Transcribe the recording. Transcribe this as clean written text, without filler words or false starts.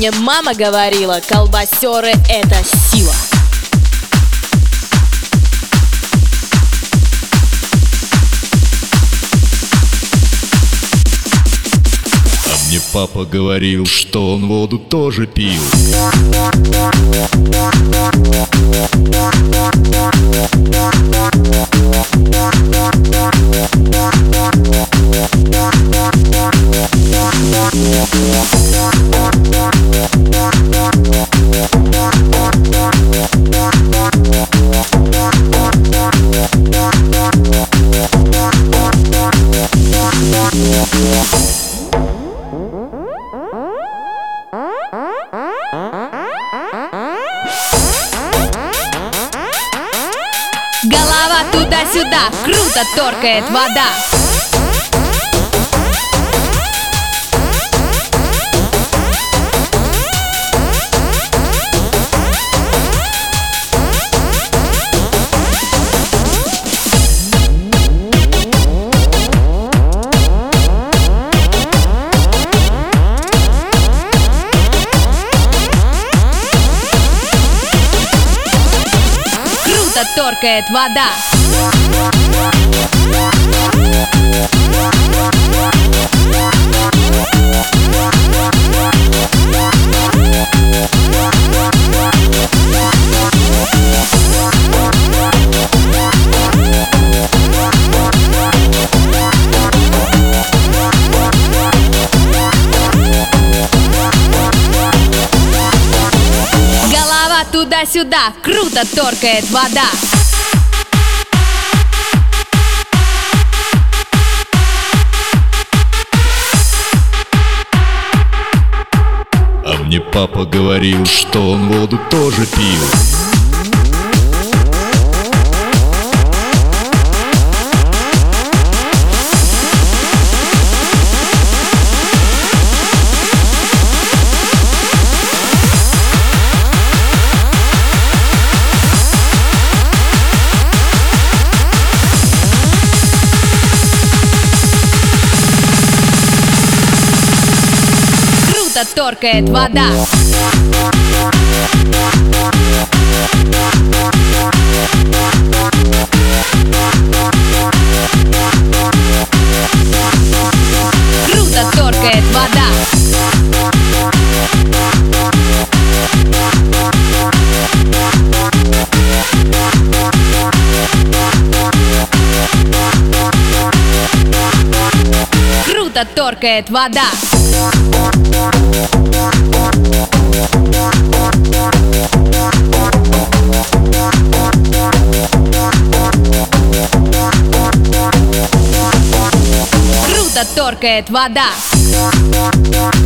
мне мама говорила, колбасеры — это сила. Мне папа говорил, что он воду тоже пил. Голова туда-сюда, круто торкает вода. Круто торкает вода. Голова туда-сюда, круто торкает вода. А мне папа говорил, что он воду тоже пил. Круто торкает вода. Круто торкает вода. Круто торкает вода. Круто торкает вода.